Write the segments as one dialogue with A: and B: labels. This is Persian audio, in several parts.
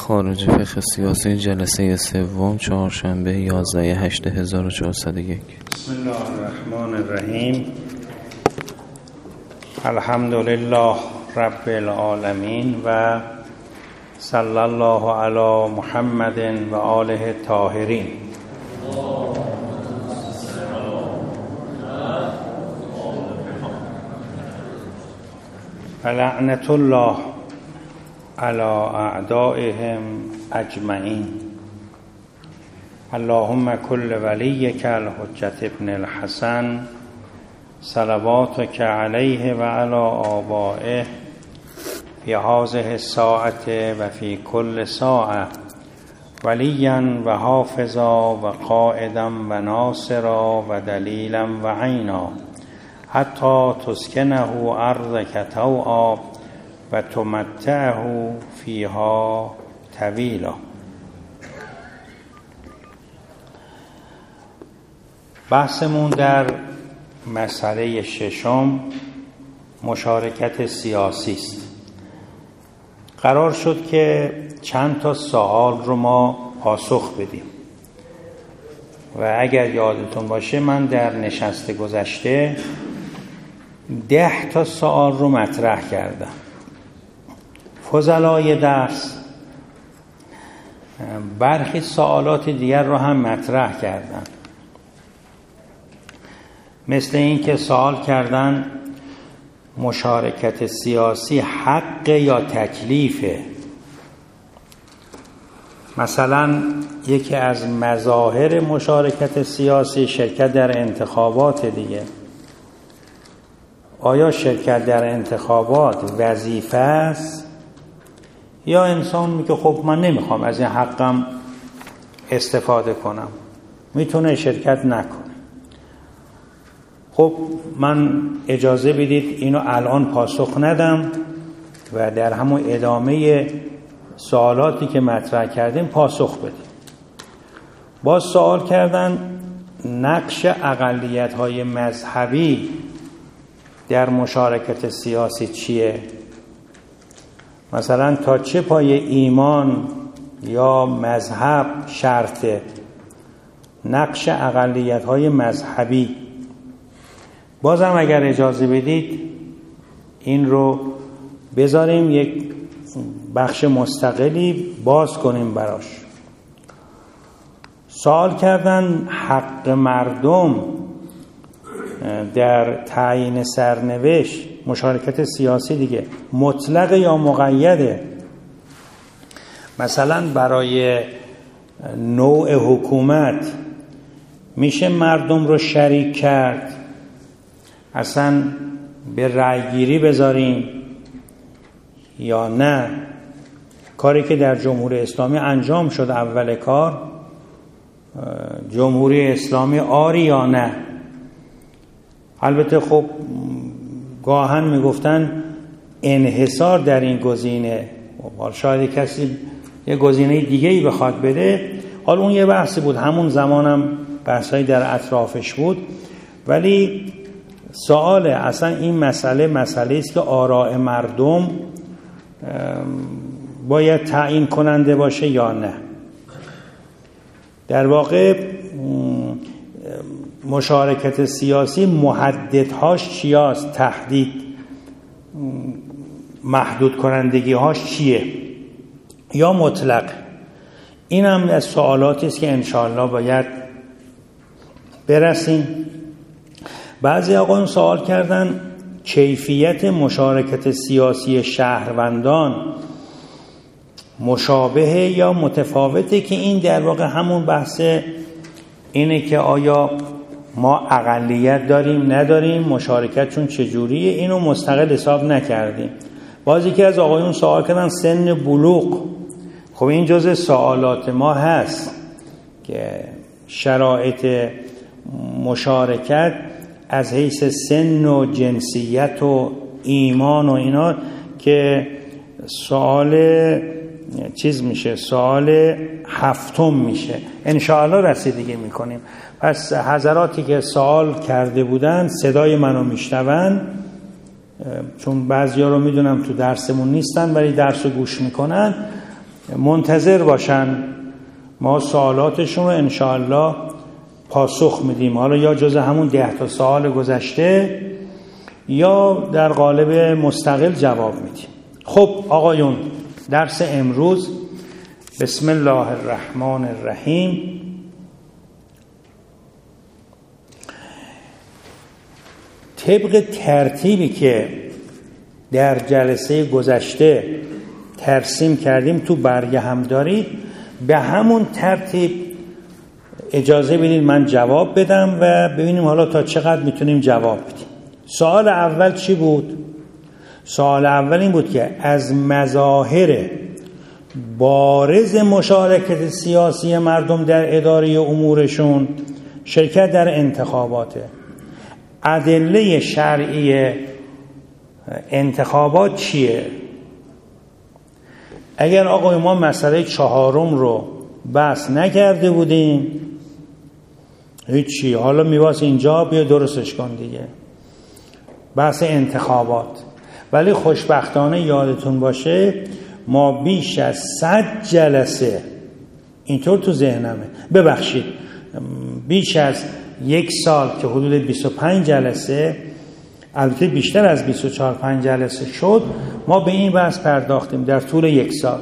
A: خارج فقه سیاسی جلسه سوم چهارشنبه 11/8/1401.
B: بسم الله الرحمن الرحیم. الحمد لله رب العالمین و صلی الله علی محمد و آله الطاهرین. لعنت الله علی اعدائهم اجمعین. اللهم کل ولیک الحجة ابن الحسن صلواتک علیه و علی آبائه فی هذه الساعة و فی کل ساعة ولیا و حافظا و قائدا و ناصرا و دلیلا و عینا حتی تسکنه ارضک طوعا و تمتعه فیها طویلا. بحثمون در مسئله ششم مشارکت سیاسی است. قرار شد که چند تا سوال رو ما پاسخ بدیم و اگر یادتون باشه من در نشست گذشته 10 تا سوال رو مطرح کردم. فضلای درس برخی سوالات دیگر رو هم مطرح کردن، مثل این که سوال کردن مشارکت سیاسی حق یا تکلیفه. مثلا یکی از مظاهر مشارکت سیاسی شرکت در انتخابات دیگه. آیا شرکت در انتخابات وظیفه است یا انسان میگه خب من نمیخوام از این حقم استفاده کنم، میتونه شرکت نکنه؟ خب من اجازه بدید اینو الان پاسخ ندم و در همون ادامه سوالاتی که مطرح کردیم پاسخ بدیم. باز سوال کردن نقش اقلیت‌های مذهبی در مشارکت سیاسی چیه؟ مثلا تا چه پای ایمان یا مذهب شرطه؟ نقش اقلیت‌های مذهبی. بازم اگر اجازه بدید این رو بذاریم یک بخش مستقلی باز کنیم براش. سوال کردن حق مردم در تعیین سرنوشت مشارکت سیاسی دیگه مطلق یا مقیده؟ مثلا برای نوع حکومت میشه مردم رو شریک کرد، اصلا به رأیگیری بذاریم یا نه؟ کاری که در جمهوری اسلامی انجام شد، اول کار جمهوری اسلامی آری یا نه؟ البته خب گاهن میگفتن انحصار در این گزینه، شاید کسی یه گزینه دیگه‌ای بخواد بده. حالا اون یه بحثی بود، همون زمانم بحثایی در اطرافش بود، ولی سوال اصلا این مسئله است که آراء مردم باید تعیین کننده باشه یا نه. در واقع مشارکت سیاسی محددهاش چیاست؟ تحدید محدود کنندگی هاش چیه؟ یا مطلق؟ این هم از سوالاتی است که انشاءالله باید برسیم. بعضی آقایون سوال کردن کیفیت مشارکت سیاسی شهروندان مشابه یا متفاوته، که این در واقع همون بحث اینه که آیا ما اقلیت داریم نداریم، مشارکت چون چجوریه، اینو مستقل حساب نکردیم. بازی که از آقایون سوال کردن سن بلوغ. خب این جزء سوالات ما هست که شرایط مشارکت از حیث سن و جنسیت و ایمان و اینا که سوال چیز میشه، سوال 7 میشه. انشاءالله رسیدگی میکنیم. پس حضراتی که سوال کرده بودن صدای منو میشنون، چون بعضیا رو میدونم تو درسمون نیستن ولی درس رو گوش میکنن. منتظر باشن، ما سوالاتشون رو انشاءالله پاسخ میدیم، حالا یا جز همون 10 سوال گذشته یا در قالب مستقل جواب میدیم. خب آقایون، درس امروز بسم الله الرحمن الرحیم. طبق ترتیبی که در جلسه گذشته ترسیم کردیم تو برگه هم دارید، به همون ترتیب اجازه بدید من جواب بدم و ببینیم حالا تا چقدر میتونیم جواب بدیم. سوال اول چی بود؟ سوال اول این بود که از مظاهر بارز مشارکت سیاسی مردم در اداره امورشون شرکت در انتخاباته. ادله شرعی انتخابات چیه؟ اگر آقای ما مسئله 4 رو بحث نکرده بودیم هیچی، حالا میواس اینجا بیا درستش کن دیگه، بحث انتخابات. ولی خوشبختانه یادتون باشه ما بیش از 100 جلسه، اینطور تو ذهنمه، ببخشید بیش از 1 سال که حدود 25 جلسه، البته بیشتر از 24-25 جلسه شد، ما به این بحث پرداختیم در طول 1 سال.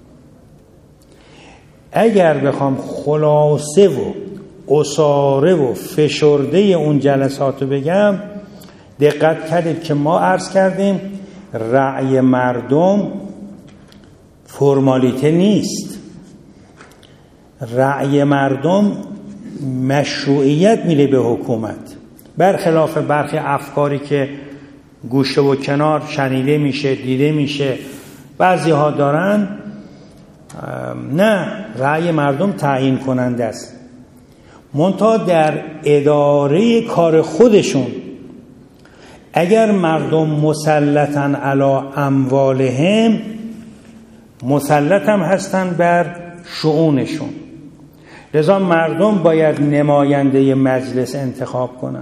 B: اگر بخوام خلاصه و عصاره و فشرده اون جلسات رو بگم، دقت کردید که ما عرض کردیم رأی مردم فرمالیته نیست، رأی مردم مشروعیت میده به حکومت، برخلاف برخی افکاری که گوشه و کنار شنیده میشه، دیده میشه، بعضی ها دارن. نه، رأی مردم تعیین کننده است. منتها در اداره کار خودشون اگر مردم مسلطاً علی اموالهم، مسلط هم هستن بر شؤونشون. لذا مردم باید نماینده مجلس انتخاب کنن،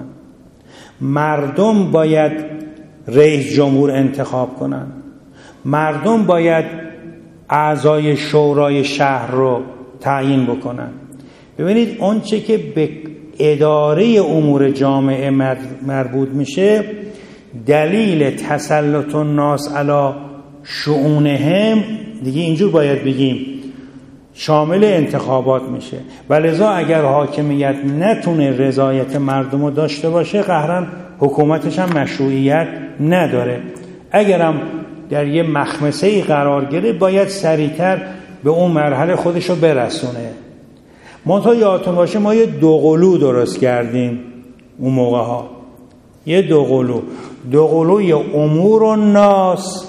B: مردم باید رئیس جمهور انتخاب کنن، مردم باید اعضای شورای شهر رو تعیین بکنن. ببینید اون چه که به اداره امور جامعه مربوط میشه، دلیل تسلط الناس علی شؤونهم دیگه اینجور باید بگیم شامل انتخابات میشه. ولذا اگر حاکمیت نتونه رضایت مردم رو داشته باشه، قهرن حکومتش هم مشروعیت نداره. اگرم در یه مخمسه‌ای قرار گرفت باید سریعتر به اون مرحله خودش رو برسونه. منتها یادتون باشه ما یه دوقلو درست کردیم اون موقع ها، یه دوقلوی امور الناس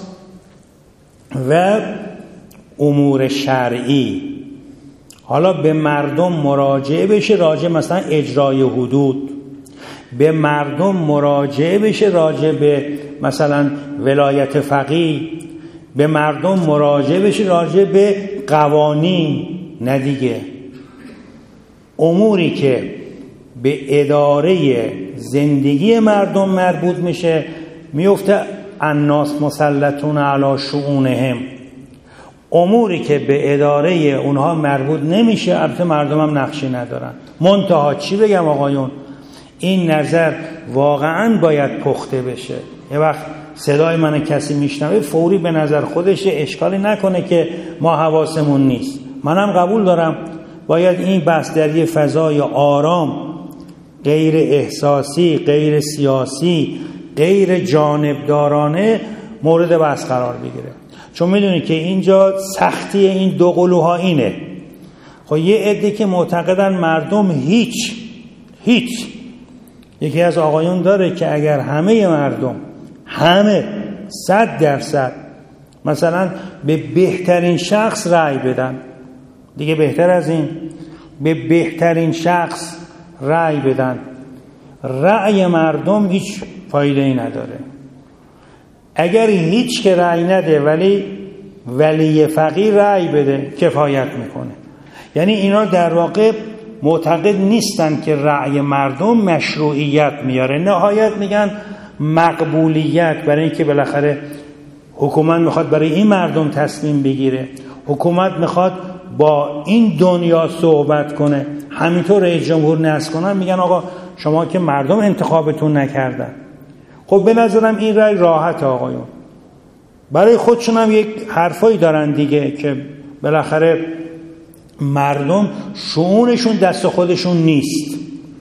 B: و امور شرعی. حالا به مردم مراجعه بشه راجع مثلا اجرای حدود، به مردم مراجعه بشه راجع به مثلا ولایت فقیه، به مردم مراجعه بشه راجع به قوانین. نه دیگه، اموری که به اداره زندگی مردم مربوط میشه میفته الناس مسلطون علی شؤونهم. اموری که به اداره اونها مربوط نمیشه، البته مردم هم نقشی ندارن. منتها چی بگم آقایون، این نظر واقعا باید پخته بشه. یه وقت صدای من کسی میشنوه فوری به نظر خودش اشکالی نکنه که ما حواسمون نیست. منم قبول دارم باید این بحث در یه فضای آرام، غیر احساسی، غیر سیاسی، غیر جانبدارانه مورد بحث قرار بگیره. چون میدونی که اینجا سختی این دو قلوها اینه. خب یه عده که معتقدن مردم هیچ یکی از آقایون داره که اگر همه مردم 100% مثلا به بهترین شخص رأی بدن، دیگه بهتر از این، به بهترین شخص رأی بدن، رأی مردم هیچ فایده ای نداره. اگر هیچ که رأی نده ولی ولی فقیه رأی بده کفایت میکنه. یعنی اینا در واقع معتقد نیستن که رأی مردم مشروعیت میاره، نهایت میگن مقبولیت، برای اینکه بالاخره حکومت میخواد برای این مردم تصمیم بگیره. حکومت میخواد با این دنیا صحبت کنه. همینطور رئیس جمهور نصب کنن، میگن آقا شما که مردم انتخابتون نکردن. خب به نظرم این رأی راحت آقایون، برای خودشون هم یک حرفایی دارن دیگه که بالاخره مردم شؤونشون دست خودشون نیست.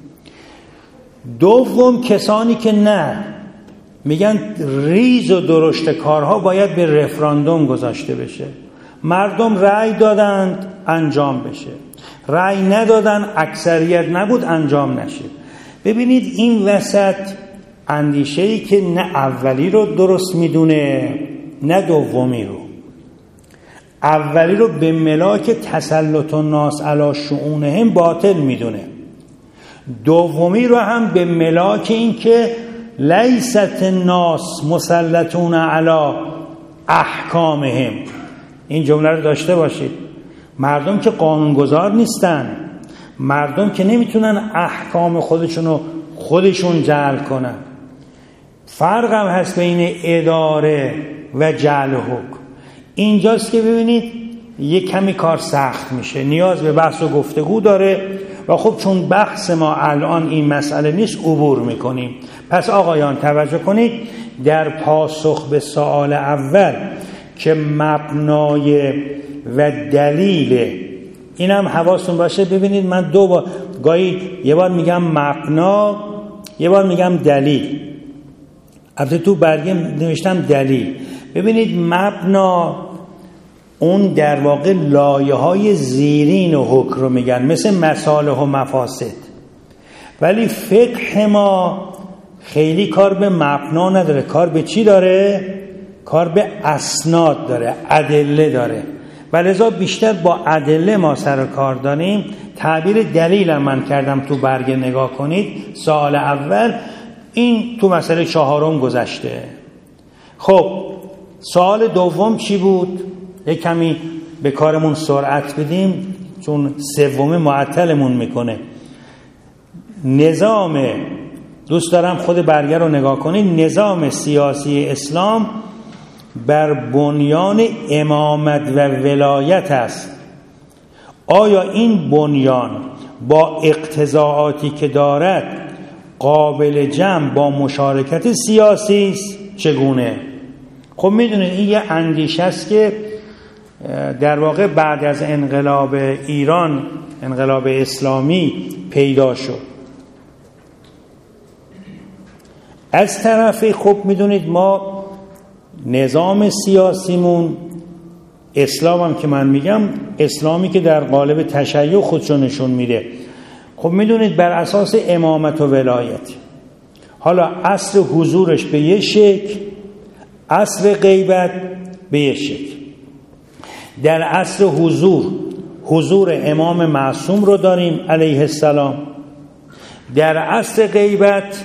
B: دوم کسانی که نه، میگن ریز و درشت کارها باید به رفراندوم گذاشته بشه. مردم رأی دادند انجام بشه، رأی ندادن اکثریت نبود انجام نشه. ببینید این وسط اندیشه‌ای که نه اولی رو درست میدونه نه دومی رو. اولی رو به ملاک تسلط الناس علی شؤونهم باطل میدونه، دومی رو هم به ملاک این که لیست الناس مسلطون علی احکامهم. این جمله رو داشته باشید، مردم که قانونگذار نیستن، مردم که نمیتونن احکام خودشون جعل کنن. فرق هم هست بین اداره و جعل حکم. اینجاست که ببینید یک کمی کار سخت میشه، نیاز به بحث و گفتگو داره و خب چون بحث ما الان این مسئله نیست عبور میکنیم. پس آقایان توجه کنید، در پاسخ به سوال اول که مبنای و دلیل، این هم حواستون باشه. ببینید من دو بار گاهی یه بار میگم مبنا، یه بار میگم دلیل. البته تو برگه نوشتم دلیل. ببینید مبنا اون در واقع لایه‌های زیرین و حکم رو میگن، مثل مصالح و مفاسد. ولی فقه ما خیلی کار به مبنا نداره، کار به چی داره؟ کار به اسناد داره، ادله داره. ولذا بیشتر با ادله ما سر کار داریم. تعبیر دلیل هم من کردم تو برگه، نگاه کنید سوال اول، این تو مسئله 4 گذشته. خب سوال دوم چی بود؟ یک کمی به کارمون سرعت بدیم چون 3 معطلمون میکنه. نظام، دوست دارم خود برگه رو نگاه کنید، نظام سیاسی اسلام بر بنیان امامت و ولایت است. آیا این بنیان با اقتضاعاتی که دارد قابل جمع با مشارکت سیاسی است؟ چگونه؟ خب میدونید این یه اندیشه است که در واقع بعد از انقلاب ایران، انقلاب اسلامی پیدا شد. از طرفی خب میدونید ما نظام سیاسیمون، اسلام هم که من میگم اسلامی که در قالب تشیع خودشو نشون میده، خب میدونید بر اساس امامت و ولایت. حالا اصل حضورش به یه شکل، اصل غیبت به یه شکل. در اصل حضور امام معصوم رو داریم علیه السلام. در اصل غیبت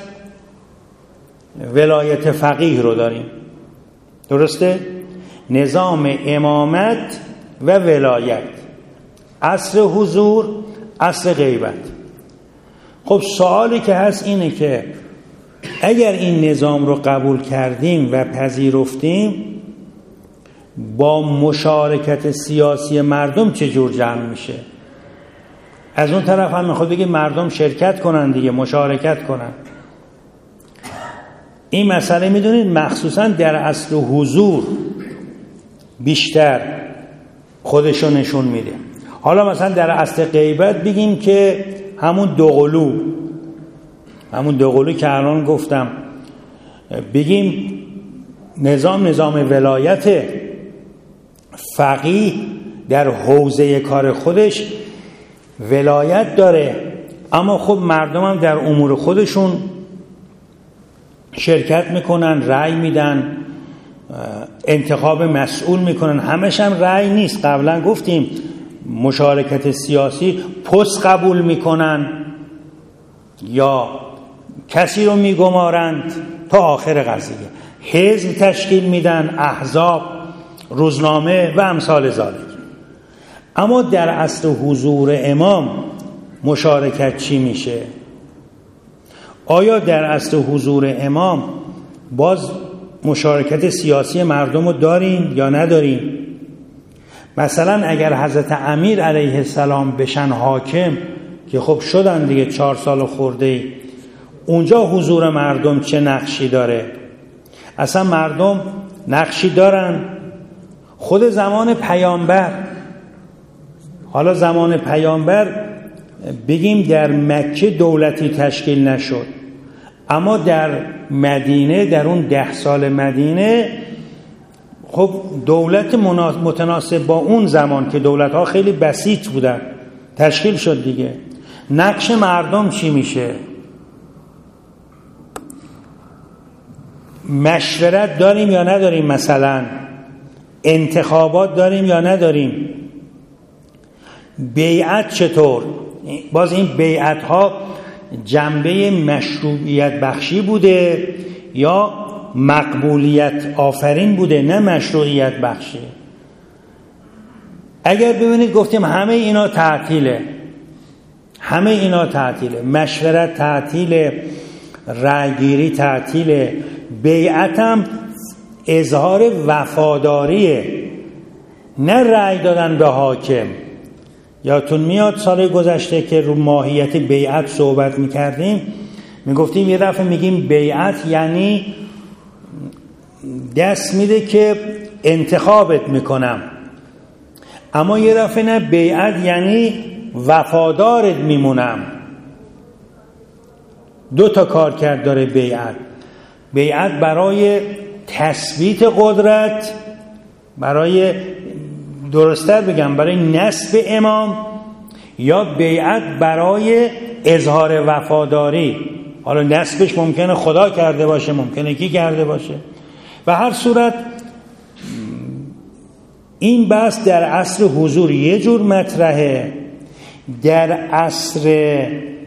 B: ولایت فقیه رو داریم. درسته؟ نظام امامت و ولایت، اصل حضور، اصل غیبت. خب سوالی که هست اینه که اگر این نظام رو قبول کردیم و پذیرفتیم، با مشارکت سیاسی مردم چجور جمع میشه؟ از اون طرف هم میخواد بگه مردم شرکت کنن دیگه، مشارکت کنن. این مسئله میدونید مخصوصا در اصل حضور بیشتر خودشو نشون میده. حالا مثلا در اصل غیبت بگیم که همون دوقلو که الان گفتم، بگیم نظام ولایت، فقیه در حوزه کار خودش ولایت داره، اما خب مردم هم در امور خودشون شرکت میکنن، رأی میدن، انتخاب مسئول میکنن. همش هم رأی نیست، قبلا گفتیم مشارکت سیاسی پست قبول میکنن یا کسی رو میگمارند تا آخر قضیه، حزب تشکیل میدن، احزاب، روزنامه و امثال ذالک. اما در اصل حضور امام مشارکت چی میشه؟ آیا در اصل حضور امام باز مشارکت سیاسی مردم رو داریم یا نداریم؟ مثلا اگر حضرت امیر علیه السلام بشن حاکم، که خب شدن دیگه 4 سال خورده، اونجا حضور مردم چه نقشی داره؟ اصلا مردم نقشی دارن؟ خود زمان پیامبر، حالا زمان پیامبر بگیم در مکه دولتی تشکیل نشد، اما در مدینه، در اون 10 سال مدینه، خب دولت متناسب با اون زمان که دولت‌ها خیلی بسیط بودن تشکیل شد دیگه. نقش مردم چی میشه؟ مشورت داریم یا نداریم؟ مثلا انتخابات داریم یا نداریم؟ بیعت چطور؟ باز این بیعت ها جنبه مشروعیت بخشی بوده یا مقبولیت آفرین بوده، نه مشروعیت بخشی؟ اگر ببینید گفتیم همه اینا تعطیله، همه اینا تعطیله، مشورت تعطیله، رأیگیری تعطیله، بیعت هم اظهار وفاداریه، نه رأی دادن به حاکم. یادتون میاد سال گذشته که رو ماهیت بیعت صحبت میکردیم، میگفتیم یه دفعه میگیم بیعت یعنی دست میده که انتخابت میکنم، اما یه دفعه نه، بیعت یعنی وفادارت میمونم. 2 تا کار کرد داره بیعت. بیعت برای تثبیت قدرت، برای درست‌تر بگم برای نصب امام، یا بیعت برای اظهار وفاداری. حالا نصبش ممکنه خدا کرده باشه، ممکنه کی کرده باشه. و هر صورت این بحث در عصر حضور یه جور مطرحه، در عصر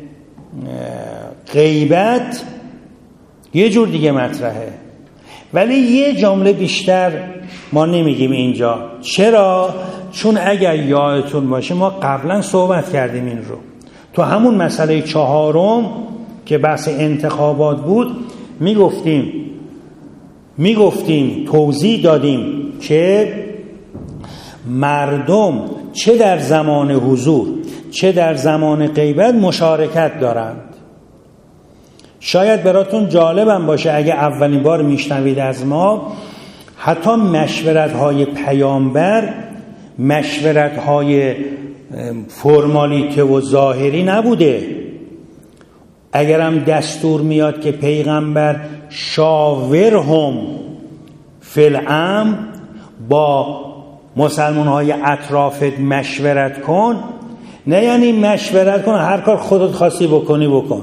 B: غیبت یه جور دیگه مطرحه. ولی یه جمله بیشتر ما نمیگیم اینجا. چرا؟ چون اگر یادتون باشه ما قبلا صحبت کردیم این رو تو همون مسئله 4 که بحث انتخابات بود، میگفتیم توضیح دادیم که مردم چه در زمان حضور چه در زمان غیبت مشارکت دارند. شاید براتون جالبم باشه اگه اولین بار میشنوید از ما، حتی مشورت‌های پیامبر مشورت‌های فرمالیته و ظاهری نبوده. اگرم دستور میاد که پیغمبر شاورهم فی الامر، با مسلمان‌های اطرافت مشورت کن، نه یعنی مشورت کن هر کار خودت خواستی بکن.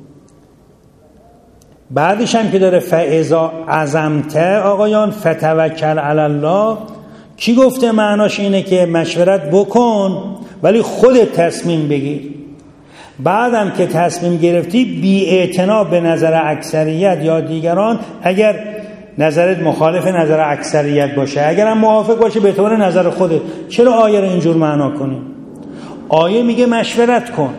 B: بعدش هم که داره فاذا عزمت آقایان فتوکل علی الله، کی گفته معناش اینه که مشورت بکن ولی خودت تصمیم بگیر؟ بعدم که تصمیم گرفتی بی اعتنا به نظر اکثریت یا دیگران، اگر نظرت مخالف نظر اکثریت باشه، اگرم موافق باشه به اعتبار نظر خودت. چرا آیه رو اینجور معنا کنیم؟ آیه میگه مشورت کن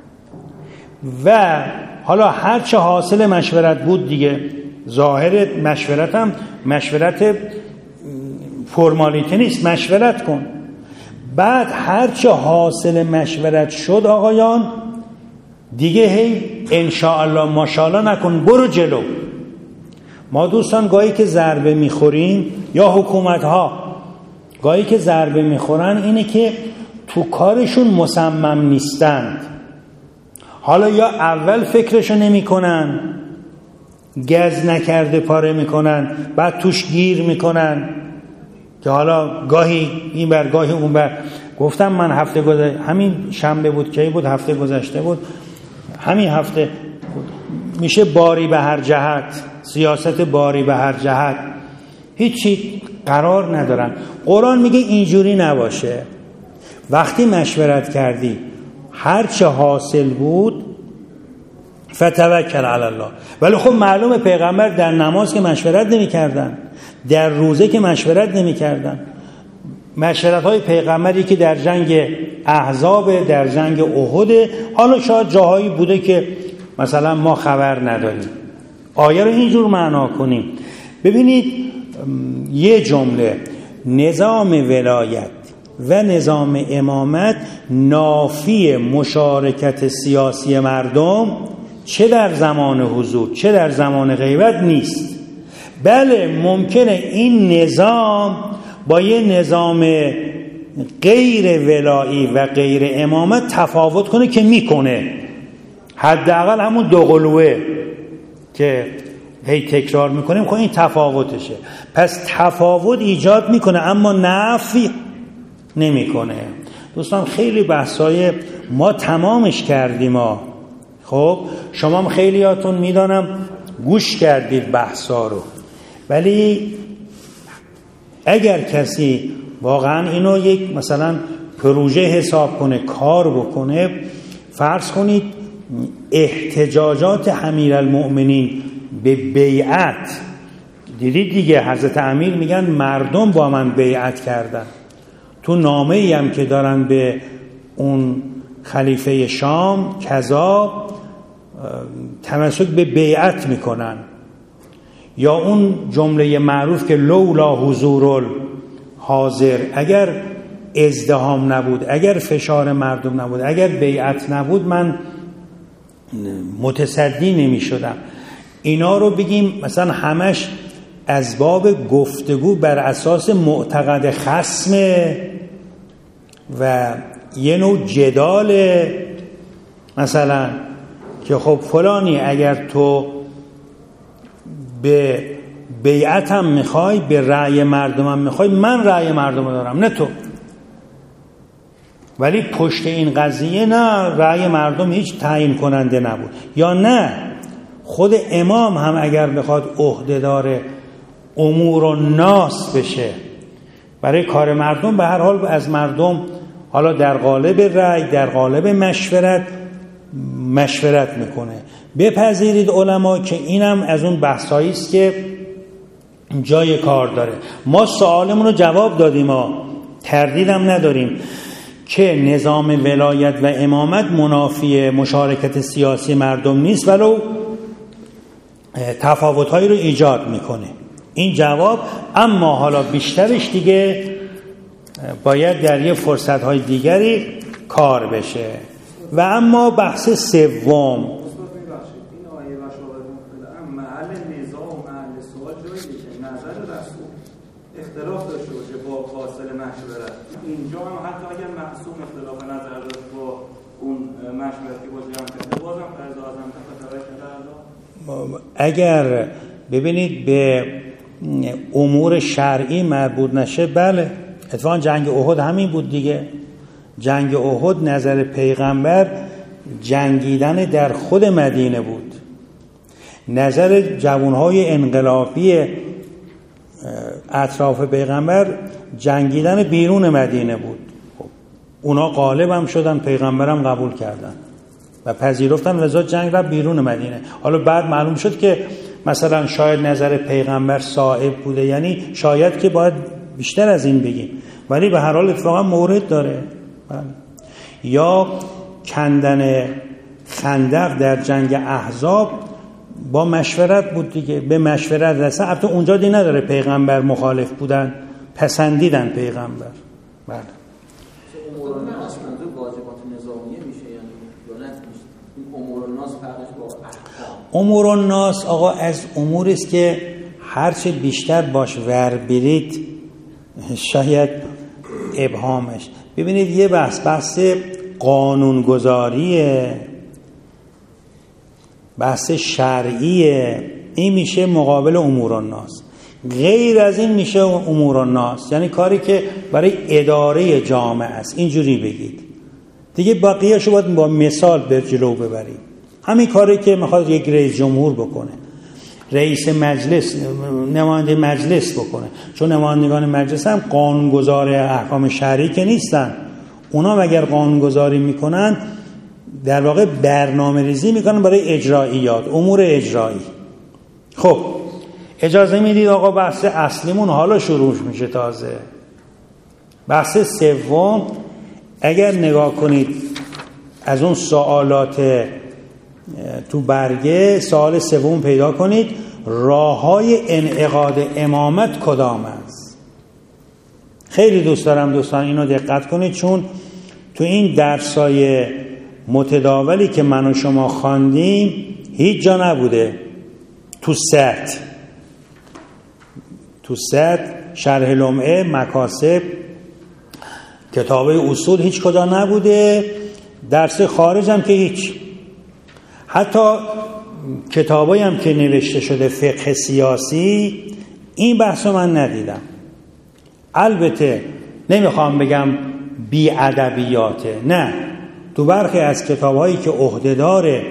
B: و حالا هر چه حاصل مشورت بود دیگه، ظاهر مشورت هم مشورت فرمالیته نیست، مشورت کن. بعد هر چه حاصل مشورت شد آقایان دیگه هی انشاءالله ماشاءالله نکن، برو جلو. ما دوستان گاهی که ضربه میخوریم یا حکومت ها گاهی که ضربه میخورن اینه که تو کارشون مصمم نیستند. حالا یا اول فکرشو نمی کنن، گز نکرده پاره میکنن، بعد توش گیر میکنن که حالا گاهی این بر گاهی اون بر. گفتم من هفته گذشته، همین شنبه بود که بود، هفته گذشته بود، همین هفته بود، میشه باری به هر جهت، سیاست باری به هر جهت، هیچی قرار ندارن. قرآن میگه اینجوری نباشه. وقتی مشورت کردی هر چه حاصل بود فتوکل علی الله. ولی خب معلومه پیغمبر در نماز که مشورت نمی کردن، در روزه که مشورت نمی کردن. مشورت های پیغمبری که در جنگ احزاب، در جنگ احد، حالا شاید جاهایی بوده که مثلا ما خبر نداریم. آیه رو اینجور معنا کنیم. ببینید یه جمله، نظام ولایت و نظام امامت نافی مشارکت سیاسی مردم چه در زمان حضور چه در زمان غیبت نیست. بله ممکنه این نظام با یه نظام غیر ولایی و غیر امامت تفاوت کنه که میکنه، حداقل همون دو قلوه که هی تکرار میکنیم خب این تفاوتشه. پس تفاوت ایجاد میکنه اما نفی نمیکنه. دوستان خیلی بحثای ما تمامش کردیم ها. خب شما هم خیلیاتون میدانم گوش کردید بحثا رو، ولی اگر کسی واقعا اینو یک مثلا پروژه حساب کنه کار بکنه، فرض کنید احتجاجات امیرالمؤمنین به بیعت، دیدید دیگه حضرت امیر میگن مردم با من بیعت کردن، تو نامه‌ای هم که دارن به اون خلیفه شام کذا تمسک به بیعت میکنن، یا اون جمله معروف که لولا حضور حاضر، اگر ازدحام نبود، اگر فشار مردم نبود، اگر بیعت نبود من متصدی نمی شدم. اینا رو بگیم مثلا همش از باب گفتگو بر اساس معتقد خصمه و یه نوع جدال، مثلا که خب فلانی اگر تو به بیعتم میخوای، به رأی مردمم میخوای، من رأی مردم دارم نه تو. ولی پشت این قضیه نه، رأی مردم هیچ تعیین کننده نبود. یا نه خود امام هم اگر بخواد عهده‌دار امور الناس بشه برای کار مردم، به هر حال از مردم حالا در قالب رأی در قالب مشورت میکنه. بپذیرید علما که اینم از اون بحثایی است که جای کار داره. ما سوالمون رو جواب دادیم، ما تردیدم نداریم که نظام ولایت و امامت منافی مشارکت سیاسی مردم نیست، ولو تفاوت‌هایی رو ایجاد میکنه. این جواب. اما حالا بیشترش دیگه باید در یه فرصت‌های دیگری کار بشه. و اما بحث سوم،
C: اختلاف داشته باشه با فاصله مشورت، اینجا هم حتی اگر معصوم اختلاف نظر داشت با اون مشورت که با جمع کرده، بازم قضا اعظم تفاوت. اگر
B: ببینید به امور شرعی مربوط نشه، بله اتفاقا جنگ احد همین بود دیگه. جنگ احد نظر پیغمبر جنگیدن در خود مدینه بود، نظر جوانهای انقلابی اطراف پیغمبر جنگیدن بیرون مدینه بود. خب اونا غالب هم شدن، پیغمبرم قبول کردن و پذیرفتن، لذا جنگ را بیرون مدینه. حالا بعد معلوم شد که مثلا شاید نظر پیغمبر صائب بوده، یعنی شاید که باید بیشتر از این بگیم، ولی به هر حال اتفاقا مورد داره. یا کندن خندق در جنگ احزاب با مشورت بود دیگه، به مشورت رسن. البته اونجا دی نداره پیغمبر مخالف بودن، پسندیدن پیغمبر. بله.
D: امور الناس منظور واجبات نظامیه میشه یا نه؟ امور الناس فرقش با احکام.
B: امور الناس آقا از اموری است که هرچه بیشتر باش ور برید شاید ابهامش. ببینید یه بحث قانونگذاریه، بحث شرعیه، این میشه مقابل امور الناس. غیر از این میشه امور الناس، یعنی کاری که برای اداره جامعه است. اینجوری بگید دیگه، بقیه‌شو باید با مثال به جلو ببرید. همین کاری که میخواد یک رئیس جمهور بکنه، رئیس مجلس، نماینده مجلس بکنه، چون نمایندگان مجلس هم قانونگذار احکام شرعی که نیستن. اونا اگر قانونگذاری میکنن در واقع برنامه ریزی میکنن برای اجراییات، امور اجرایی. خب اجازه میدید آقا بحث اصلیمون حالا شروع میشه تازه. بحث سوم، اگر نگاه کنید از اون سوالات تو برگه، سوال سوم پیدا کنید، راههای انعقاد امامت کدام است؟ خیلی دوست دارم دوستان اینو دقت کنید، چون تو این درسای متداولی که من و شما خواندیم هیچ جا نبوده. تو ست شرح لمعه، مکاسب، کتابه اصول هیچ کجا نبوده. درس خارج هم که هیچ. حتی کتابایی هم که نوشته شده فقه سیاسی این بحثو من ندیدم. البته نمیخوام بگم بی ادبیاته، نه، تو برخی از کتابهایی که عهدهدار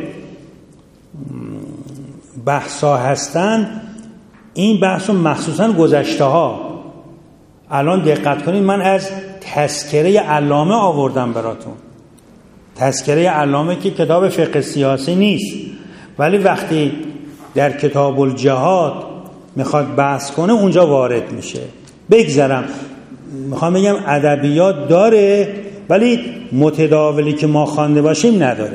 B: بحثا هستن این بحثو مخصوصا گذشته ها، الان دقت کنید من از تذکره علامه آوردم براتون. تذکره علامه که کتاب فقه سیاسی نیست، ولی وقتی در کتاب الجهاد میخواد بحث کنه اونجا وارد میشه. بگذرم، میخوام بگم ادبیات داره ولی متداولی که ما خوانده باشیم نداره.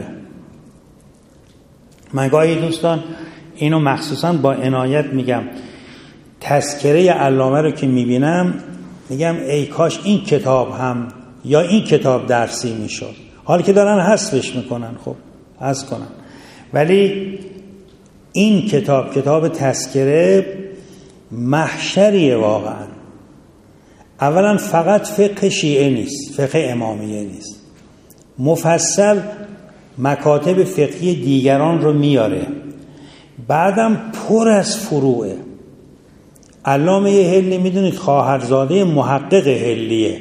B: من گاهی دوستان اینو مخصوصا با عنایت میگم، تذکره علامه رو که میبینم میگم ای کاش این کتاب هم یا این کتاب درسی میشد. حالا که دارن حذفش میکنن، خب حذف کنن، ولی این کتاب تذکره محشریه واقعا. اولا فقط فقه شیعه نیست، فقه امامیه نیست، مفصل مکاتب فقهی دیگران رو میاره. بعدم پر از فروعه. علامه حلی میدونید خواهرزاده محقق حلیه.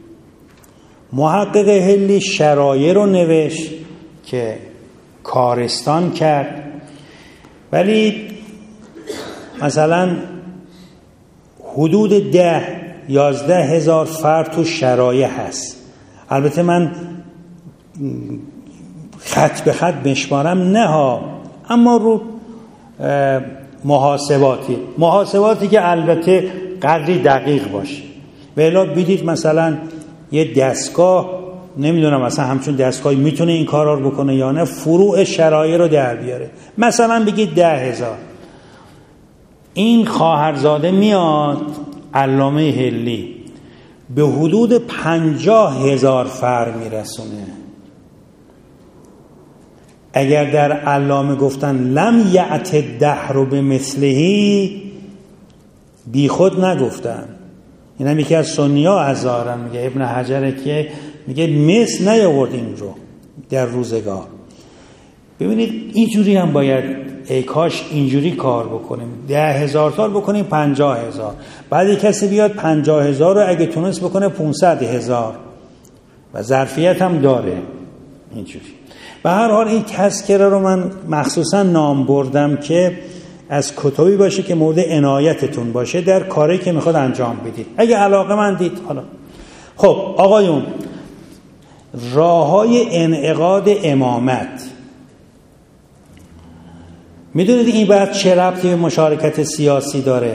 B: محقق حلی شرایع رو نوشت که کارستان کرد، ولی مثلا حدود 10-11 هزار فرد تو شرایع هست. البته من خط به خط بشمارم نه ها، اما رو محاسباتی که البته قدری دقیق باشه. به علاوه بدید مثلا یه دستگاه، نمیدونم مثلا همچون دستگاهی میتونه این کارا رو بکنه یا نه، فروع شرایع رو در بیاره. مثلا بگید 10,000. این خواهرزاده میاد علامه حلی به حدود 50,000 فرد میرسونه. اگر در علامه گفتن لم یعت الدهر بمثلهی، بی خود نگفتن. این هم یکی از سنی‌ها هزارن، میگه ابن حجر که میگه مثل نیاورد این رو در روزگار. ببینید اینجوری هم باید، ای کاش اینجوری کار بکنیم، 10,000 تا بکنیم 50,000. بعد کسی بیاد 50,000 رو اگه تونست بکنه 500,000 و ظرفیت هم داره اینجوری. به هر حال این تذکره رو من مخصوصا نام بردم که از کتابی باشه که مورد عنایتتون باشه در کاری که میخواد انجام بدید، اگه علاقه من دید. حالا خب آقایون، راههای انعقاد امامت، میدونید این بعد چه ربطی به مشارکت سیاسی داره؟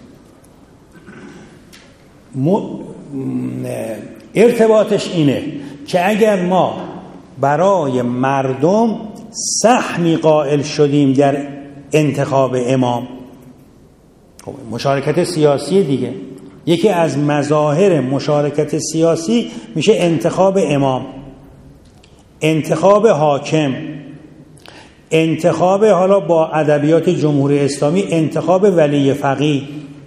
B: ارتباطش اینه که اگر ما برای مردم سهمی قائل شدیم در انتخاب امام، مشارکت سیاسی دیگه، یکی از مظاهر مشارکت سیاسی میشه انتخاب امام، انتخاب حاکم، انتخاب، حالا با ادبیات جمهوری اسلامی، انتخاب ولی فقیه،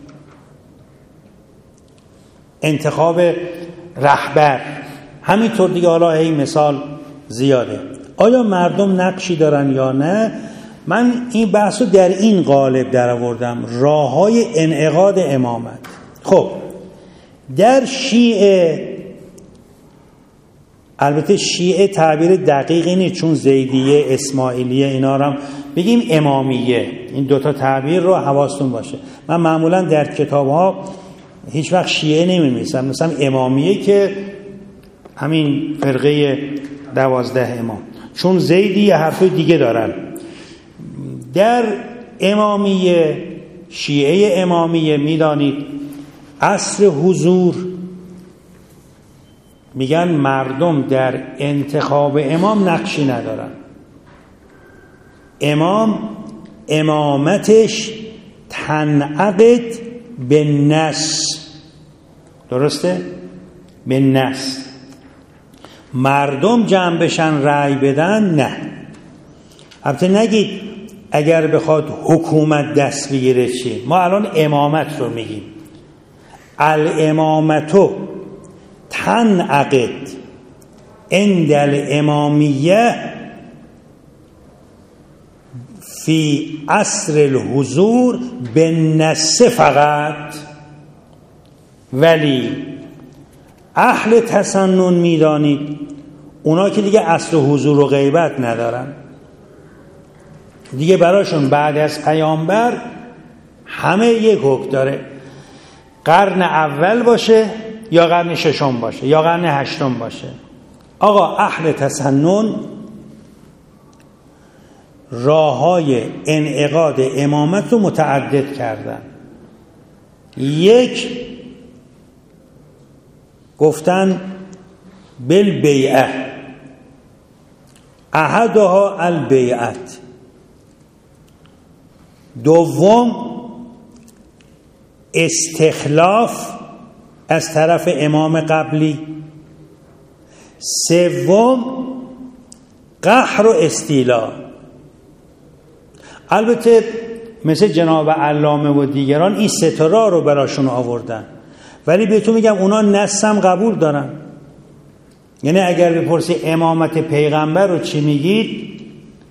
B: انتخاب رهبر، همینطور دیگه. حالا این مثال زیاده. آیا مردم نقشی دارن یا نه؟ من این بحثو در این قالب در آوردم، راههای انعقاد امامت. خب در شیعه، البته شیعه تعبیر دقیقی نیست، چون زیدیه، اسماعیلیه اینا رو هم بگیم امامیه، این دوتا تعبیر رو حواستون باشه. من معمولا در کتاب‌ها هیچ وقت شیعه نمی‌نویسم، مثلا امامیه که همین فرقه 12 امام، چون زیدی یه حرف دیگه دارن. در امامیه، شیعه امامیه، میدانید عصر حضور میگن مردم در انتخاب امام نقشی ندارن. امامتش تنعقد به نص، درسته؟ به نص مردم جمع بشن رأی بدن، نه. البته نگید اگر بخواد حکومت دست بگیره چی. ما الان امامت رو میگیم. الامامتو تنعقد عند الامامیه فی عصر الحضور به نص فقط، ولی اهل تسنن میدانید اونا که دیگه عصر حضور و غیبت ندارن دیگه، براشون بعد از پیامبر همه یک حکم داره، قرن اول باشه یا قرن ششم باشه یا قرن هشتم باشه. آقا اهل تسنن راه‌های انعقاد امامت رو متعدد کردن. یک، گفتن بالبیعه، احدها البیعت. دوم، استخلاف از طرف امام قبلی. سوم، قهر و استیلا. البته مثل جناب علامه و دیگران این ستاره رو براشون آوردن، ولی بهتون میگم اونا نصم قبول دارن. یعنی اگر بپرسی امامت پیغمبر رو چی میگید،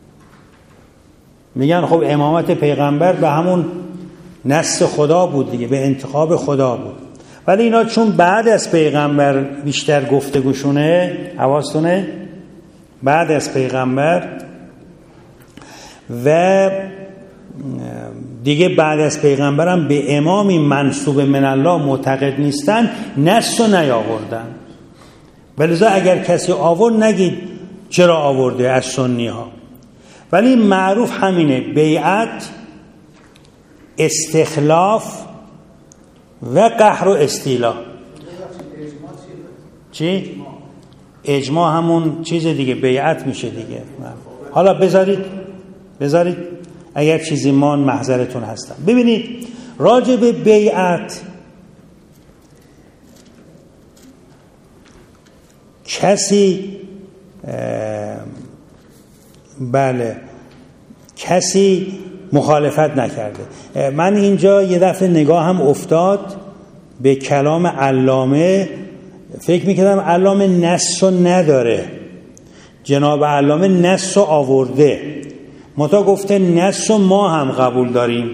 B: میگن خب امامت پیغمبر به همون نص خدا بود دیگه، به انتخاب خدا بود. ولی اینا چون بعد از پیغمبر بیشتر گفتگوشونه، حواستونه، بعد از پیغمبر و دیگه بعد از پیغمبرم به امامی منصوب من الله معتقد نیستن، نص رو نیاوردن. ولذا اگر کسی آورد نگید چرا آورده از سنی ها، ولی معروف همینه: بیعت، استخلاف و قهر و استیلا. چی؟ اجماع همون چیز دیگه، بیعت میشه دیگه. حالا بذارید اگر چیزی مان محضرتون هستم. ببینید راجع به بیعت، کسی مخالفت نکرده. من اینجا یه دفعه نگاه هم افتاد به کلام علامه، فکر میکردم علامه نص رو نداره. جناب علامه نص رو آورده، متا گفته نص رو ما هم قبول داریم،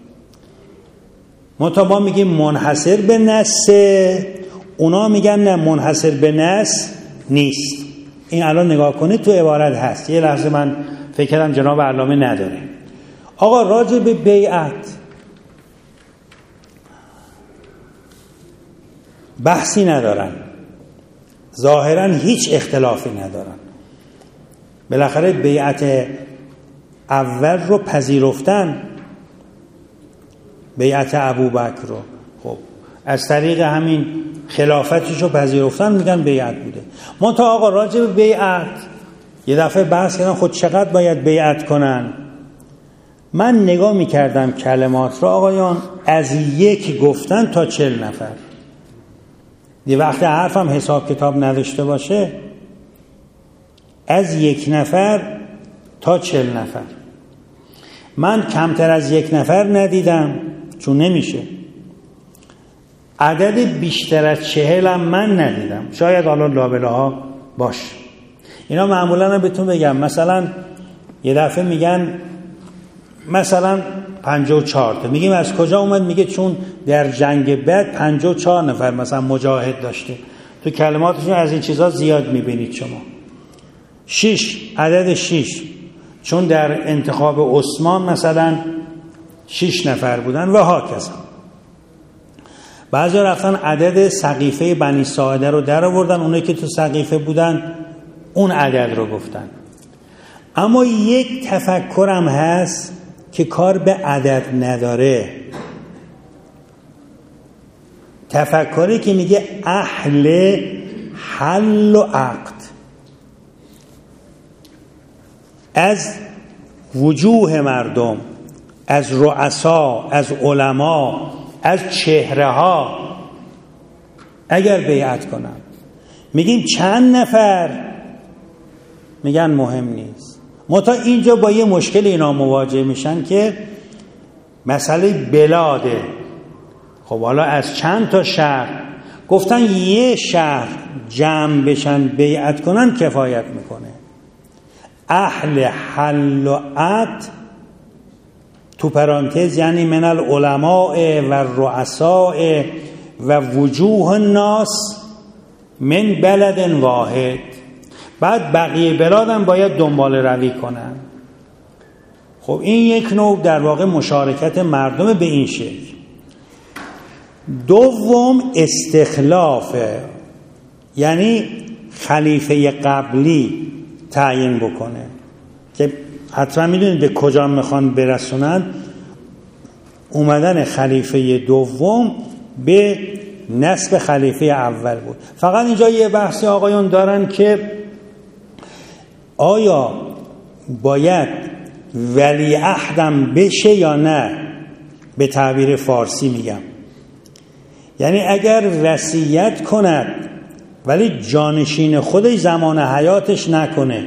B: متا ما میگیم منحصر به نص، اونا میگن نه منحصر به نص نیست. این الان نگاه کنید تو عبارت هست. یه لحظه من فکر کردم جناب علامه نداره. آقا راجع به بیعت بحثی ندارن، ظاهرا هیچ اختلافی ندارن. بالاخره بیعت اول رو پذیرفتن، بیعت ابوبکر رو، خب از طریق همین خلافتش رو پذیرفتن، میگن بیعت بوده. منتها آقا راجع به بیعت یه دفعه بحث کردن خود چقدر باید بیعت کنن. من نگاه میکردم کلمات را آقایان، از یک گفتن تا 40 نفر. یه وقت حرفم حساب کتاب نداشته باشه، از 1 نفر تا 40 نفر. من کمتر از 1 نفر ندیدم چون نمیشه. عدد بیشتر از 40 هم من ندیدم. شاید حالا لابله ها باشه. اینا معمولا بهتون بگم، مثلا یه دفعه میگن مثلا 54 تا، میگیم از کجا اومد؟ میگه چون در جنگ بدر 54 نفر مثلا مجاهد داشته. تو کلماتشون از این چیزا زیاد میبینید شما. 6، عدد 6، چون در انتخاب عثمان مثلا 6 نفر بودن و هاکذا. بعضی رفتن عدد سقیفه بنی ساعده رو در آوردن، اونایی که تو سقیفه بودن اون عدد رو گفتن. اما یک تفکرم هست که کار به عدد نداره، تفکری که میگه اهل حل و عقد. از وجوه مردم، از رؤسا، از علما، از چهره ها اگر بیعت کنن، میگیم چند نفر، میگن مهم نیست. تا اینجا با یه مشکل اینا مواجه میشن که مسئله بلاده. خب حالا از چند تا شهر گفتن یه شهر جمع بشن بیعت کنن کفایت میکنه. اهل حل و عقد تو پرانتز یعنی من العلماء و الرؤساء و وجوه الناس من بلد واحد. بعد بقیه بلاد هم باید دنبال روی کنن. خب این یک نوع در واقع مشارکت مردم به این شکل. دوم استخلافه، یعنی خلیفه قبلی تعیین بکنه که حتما میدونید به کجا میخوان برسونن. اومدن خلیفه دوم به نسب خلیفه اول بود. فقط اینجا یه بحثی آقایون دارن که آیا باید ولی عهدم بشه یا نه. به تعبیر فارسی میگم، یعنی اگر وصیت کند ولی جانشین خودش زمان حیاتش نکنه.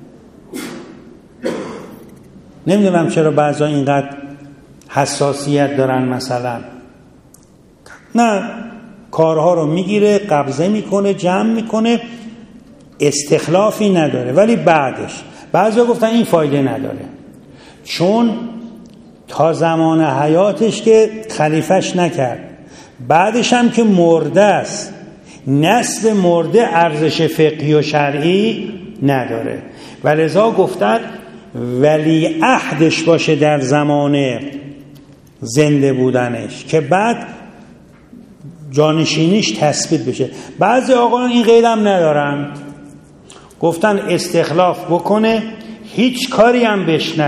B: نمیدونم چرا بعضا اینقدر حساسیت دارن، مثلا نه کارها رو میگیره قبضه میکنه جمع میکنه استخلافی نداره، ولی بعضا گفتن این فایده نداره چون تا زمان حیاتش که خلیفش نکرد، بعدش هم که مرده است، نسل مرده ارزش فقهی و شرعی نداره. ولذا گفتن ولی عهدش باشه در زمان زنده بودنش که بعد جانشینیش تثبیت بشه. بعضی آقایان این قید هم ندارن، گفتن استخلاف بکنه هیچ کاری هم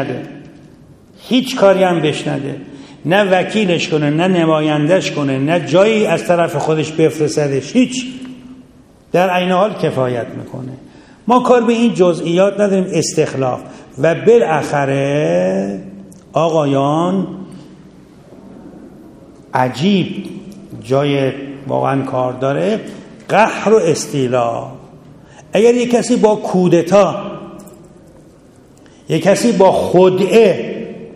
B: بشنده، نه وکیلش کنه نه نمایندش کنه نه جایی از طرف خودش بفرستدش، هیچ، در عین حال کفایت میکنه. ما کار به این جزئیات نداریم. استخلاف و بالاخره آقایان عجیب جای واقعا کار داره، قهر و استیلا. اگر یک کسی با کودتا، یک کسی با خدعه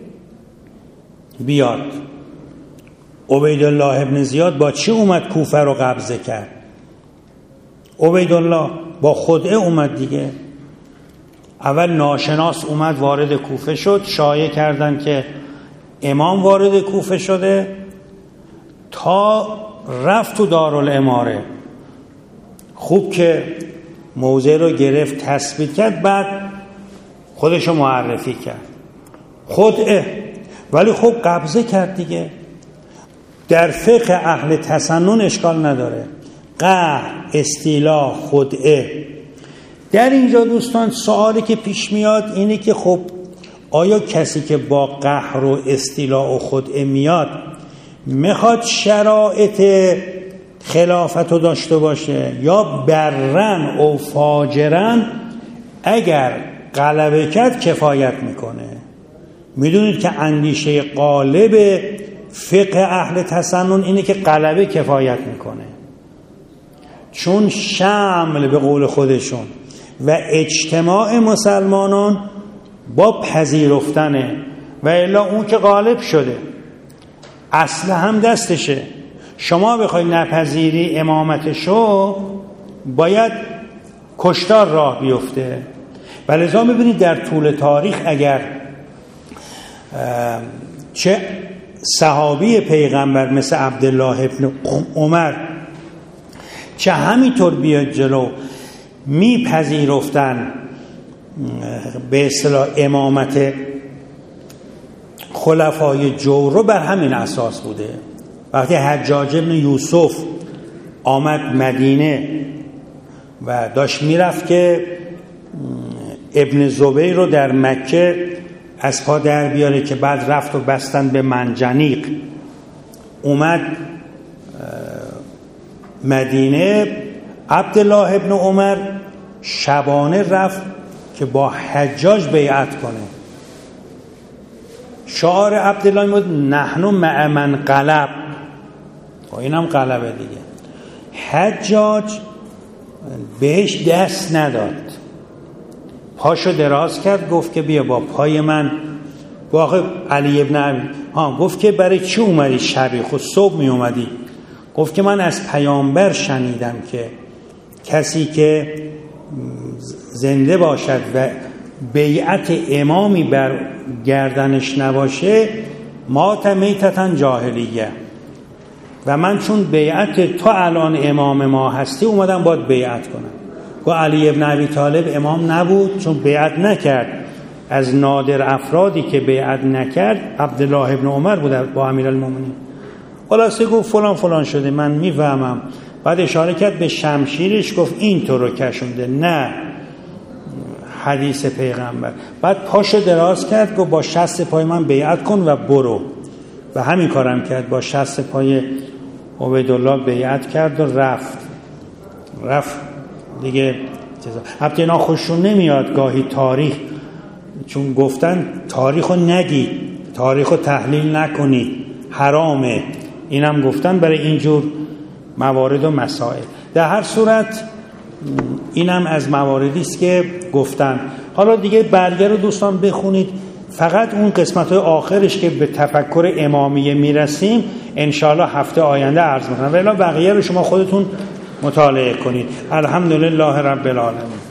B: بیاد، عبیدالله ابن زیاد با چی اومد کوفه رو قبضه کرد؟ عبیدالله با خدعه اومد دیگه. اول ناشناس اومد وارد کوفه شد، شایعه کردن که امام وارد کوفه شده، تا رفت تو دارالاماره. خوب که موضع رو گرفت تثبیت کرد، بعد خودشو معرفی کرد خدعه، ولی خب قبضه کرد دیگه. در فقه اهل تسنن اشکال نداره، قهر، استیلا، خدعه. در اینجا دوستان سوالی که پیش میاد اینه که خب آیا کسی که با قهر و استیلا و خدعه میاد میخواد شرایط خلافت رو داشته باشه یا برن و فاجرن اگر غلبه کرد کفایت میکنه؟ میدونید که اندیشه غالب فقه اهل تسنن اینه که غلبه کفایت میکنه، چون شمل به قول خودشون و اجتماع مسلمانان با پذیرفتنه، و الا اون که غالب شده اصل هم دستشه. شما بخوای نپذیری امامتشو باید کشتار راه بیفته. ولذا میبینید در طول تاریخ اگر چه صحابی پیغمبر مثل عبدالله ابن عمر چه همینطور بیاد جلو میپذیرفتن به اصطلاح امامت خلفای جور رو، بر همین اساس بوده. وقتی حجاج ابن یوسف آمد مدینه و داشت میرفت که ابن زبیر رو در مکه از پا در بیاره که بعد رفت و بستن به منجنیق، اومد مدینه، عبدالله ابن عمر شبانه رفت که با حجاج بیعت کنه. شعار عبدالله بود نحن مع من غلب، اینم غلبه دیگه. حجاج بهش دست نداد، پاشو دراز کرد، گفت که بیا با پای من. واقع علی ابن ابی گفت که برای چی اومدی شبی؟ خود صبح می اومدی. گفت که من از پیامبر شنیدم که کسی که زنده باشد و بیعت امامی بر گردنش نباشه مات میتتن جاهلیه، و من چون بیعت تو الان امام ما هستی اومدم باید بیعت کنم. و علی ابن ابی طالب امام نبود چون بیعت نکرد. از نادر افرادی که بیعت نکرد عبدالله ابن عمر بود با امیرالمومنین. خلاصه گفت فلان فلان شده، من میفهمم. بعد اشاره کرد به شمشیرش، گفت این تو رو کشونده، نه حدیث پیغمبر. بعد پاشو دراز کرد، گفت با شست پای من بیعت کن و برو. و همین کارم کرد، با شست پای عبیدالله بیعت کرد و رفت دیگه. البته اینا خوششون نمیاد گاهی تاریخ، چون گفتن تاریخو نگید، تاریخو تحلیل نکنید، حرامه. اینم گفتن برای اینجور موارد و مسائل. در هر صورت اینم از مواردی است که گفتن. حالا دیگه برگه رو دوستان بخونید، فقط اون قسمت‌های آخرش که به تفکر امامیه میرسیم انشاءالله هفته آینده عرض می‌کنم، ولی بقیه رو شما خودتون مطالعه کنید. الحمدلله رب العالمین.